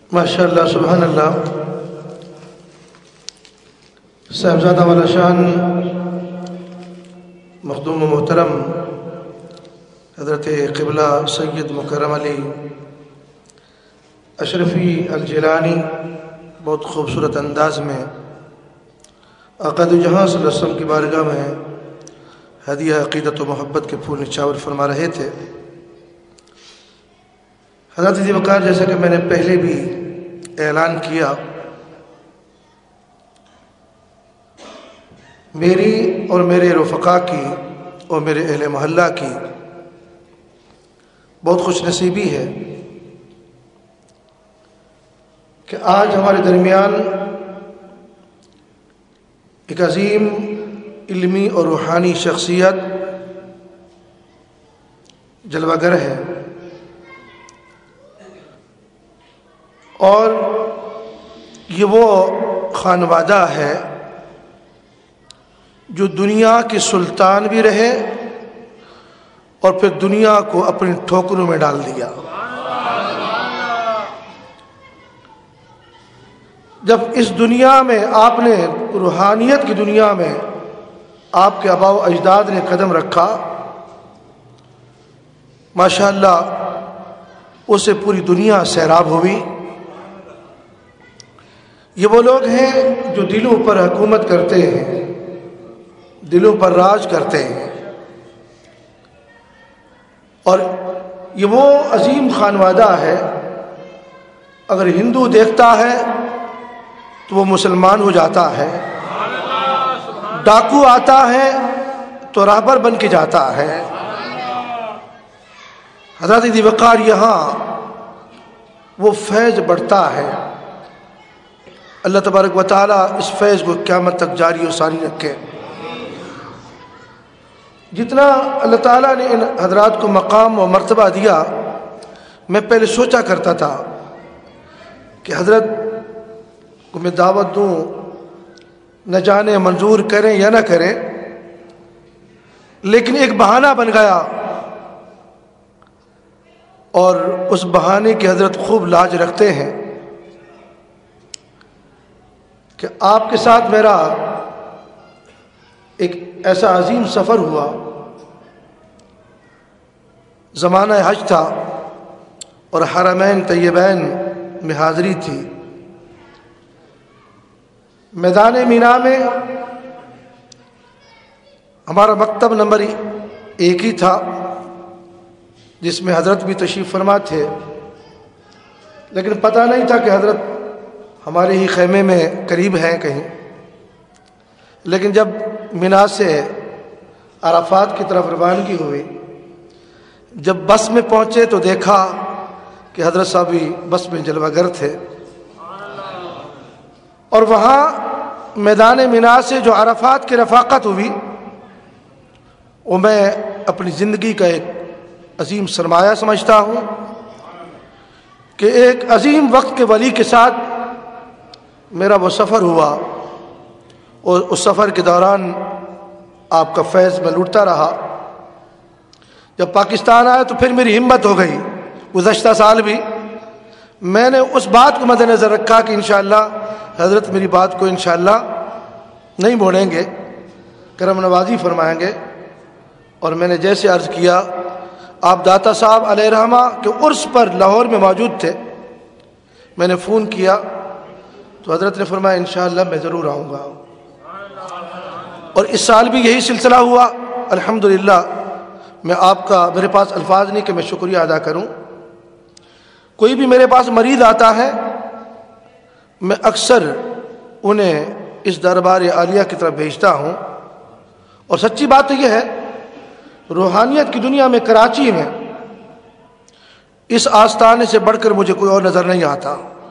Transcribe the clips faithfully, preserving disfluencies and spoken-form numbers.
ماشاء اللہ سبحان اللہ. صاحبزادہ والا شان مخدوم و محترم حضرت قبلہ سید مکرم علی اشرفی الجیلانی بہت خوبصورت انداز میں آقا دو جہاں صلی اللہ علیہ وسلم کی بارگاہ میں ہدیہ عقیدت و محبت کے پھول نچھاور فرما رہے تھے. حضرت ذی وقار، جیسا کہ میں نے پہلے بھی اعلان کیا، میری اور میرے رفقا کی اور میرے اہل محلہ کی بہت خوش نصیبی ہے کہ آج ہمارے درمیان ایک عظیم علمی اور روحانی شخصیت جلوہ گر ہے، اور یہ وہ خانوادہ ہے جو دنیا کے سلطان بھی رہے اور پھر دنیا کو اپنی ٹھوکروں میں ڈال دیا. جب اس دنیا میں آپ نے روحانیت کی دنیا میں آپ کے آباء و اجداد نے قدم رکھا، ماشاءاللہ اسے پوری دنیا سیراب ہوئی. یہ وہ لوگ ہیں جو دلوں پر حکومت کرتے ہیں، دلوں پر راج کرتے ہیں، اور یہ وہ عظیم خانوادہ ہے. اگر ہندو دیکھتا ہے تو وہ مسلمان ہو جاتا ہے، ڈاکو آتا ہے تو راہبر بن کے جاتا ہے. حضرت ذی وقار یہاں وہ فیض بڑھتا ہے. اللہ تبارک و تعالیٰ اس فیض کو قیامت تک جاری و ساری رکھے. جتنا اللہ تعالیٰ نے ان حضرات کو مقام و مرتبہ دیا، میں پہلے سوچا کرتا تھا کہ حضرت کو میں دعوت دوں، نہ جانے منظور کریں یا نہ کریں، لیکن ایک بہانہ بن گیا، اور اس بہانے کی حضرت خوب لاج رکھتے ہیں کہ آپ کے ساتھ میرا ایک ایسا عظیم سفر ہوا. زمانہ حج تھا اور حرمین طیبین میں حاضری تھی. میدان مینا میں ہمارا مکتب نمبر ایک ہی تھا، جس میں حضرت بھی تشریف فرما تھے، لیکن پتہ نہیں تھا کہ حضرت ہمارے ہی خیمے میں قریب ہیں کہیں. لیکن جب مینا سے عرفات کی طرف روانگی ہوئی، جب بس میں پہنچے تو دیکھا کہ حضرت صاحب بھی بس میں جلوہ گر تھے. اور وہاں میدان مینا سے جو عرفات کی رفاقت ہوئی، وہ میں اپنی زندگی کا ایک عظیم سرمایہ سمجھتا ہوں کہ ایک عظیم وقت کے ولی کے ساتھ میرا وہ سفر ہوا، اور اس سفر کے دوران آپ کا فیض میں لوٹتا رہا. جب پاکستان آیا تو پھر میری ہمت ہو گئی. گزشتہ سال بھی میں نے اس بات کو مد نظر رکھا کہ انشاءاللہ حضرت میری بات کو انشاءاللہ نہیں موڑیں گے، کرم نوازی فرمائیں گے. اور میں نے جیسے عرض کیا، آپ داتا صاحب علیہ رحمہ کے عرس پر لاہور میں موجود تھے. میں نے فون کیا تو حضرت نے فرمایا انشاءاللہ میں ضرور آؤں گا. اور اس سال بھی یہی سلسلہ ہوا. الحمدللہ میں آپ کا، میرے پاس الفاظ نہیں کہ میں شکریہ ادا کروں. کوئی بھی میرے پاس مریض آتا ہے، میں اکثر انہیں اس دربار عالیہ کی طرف بھیجتا ہوں. اور سچی بات تو یہ ہے، روحانیت کی دنیا میں کراچی میں اس آستانے سے بڑھ کر مجھے کوئی اور نظر نہیں آتا،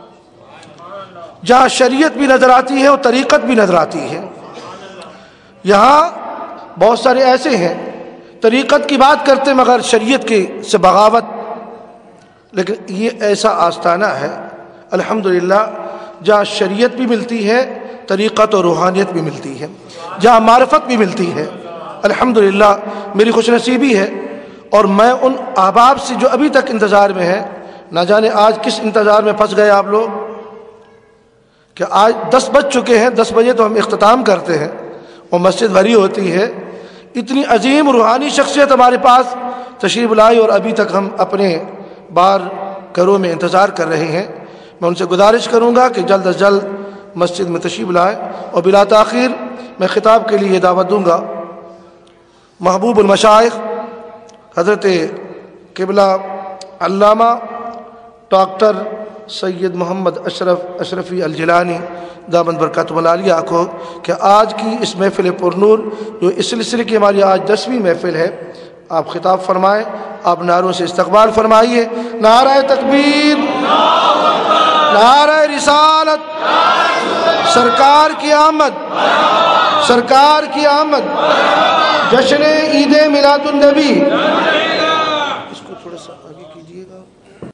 جہاں شریعت بھی نظر آتی ہے اور طریقت بھی نظر آتی ہے. یہاں بہت سارے ایسے ہیں طریقت کی بات کرتے مگر شریعت کی سے بغاوت، لیکن یہ ایسا آستانہ ہے الحمدللہ جہاں شریعت بھی ملتی ہے، طریقت اور روحانیت بھی ملتی ہے، جہاں معرفت بھی ملتی ہے. الحمدللہ میری خوش نصیبی ہے، اور میں ان احباب سے جو ابھی تک انتظار میں ہیں، نہ جانے آج کس انتظار میں پھنس گئے آپ لوگ کہ آج دس بج چکے ہیں، دس بجے تو ہم اختتام کرتے ہیں اور مسجد بھری ہوتی ہے. اتنی عظیم روحانی شخصیت ہمارے پاس تشریف لائی اور ابھی تک ہم اپنے بار گھروں میں انتظار کر رہے ہیں. میں ان سے گزارش کروں گا کہ جلد از جلد مسجد میں تشریف لائیں. اور بلا تاخیر میں خطاب کے لیے دعوت دوں گا محبوب المشائخ حضرت قبلہ علامہ ڈاکٹر سید محمد اشرف اشرفی الجیلانی دامن برکاتہ العالیہ کو کہ آج کی اس محفل پرنور جو اس سلسلے کی ہماری آج دسویں محفل ہے، آپ خطاب فرمائیں، آپ نعروں سے استقبال فرمائیے. نعرہ تکبیر، نعرہ رسالت، سرکار کی آمد، سرکار کی آمد، جشن عید میلاد النبی.